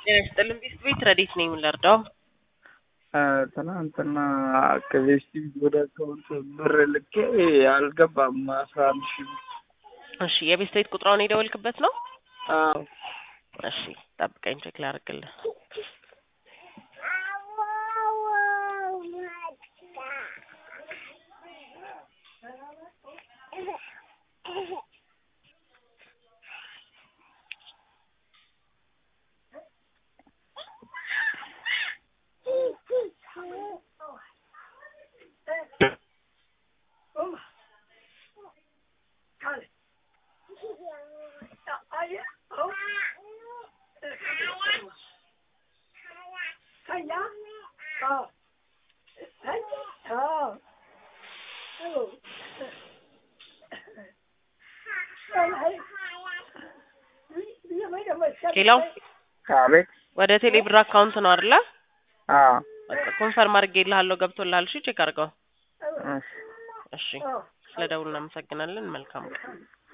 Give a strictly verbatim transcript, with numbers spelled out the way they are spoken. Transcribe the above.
ጤና ይስጥልኝ ቤት ረዲት ነኝ የምንረዳው ትናንትና ከቤስቲ ወደ አካውንት ብር ልኬ አልገባም አስራ አንድ ሺህ ብር። እሺ የቤት ቤት ቁጥራውን የደወልክበት ነው? አዎ። እሺ ጠብቀኝ ቼክ ላድርግልህ። ሄሎ አቤት። ወደ ቴሌብር አካውንት ነው አይደል? አዎ። በቃ ኮንፈርም አድርጌልሃለሁ ገብቶልሃል። እሺ ቼክ አድርገው። እሺ እሺ ስለደውል እናመሰግናለን። መልካም ቀን።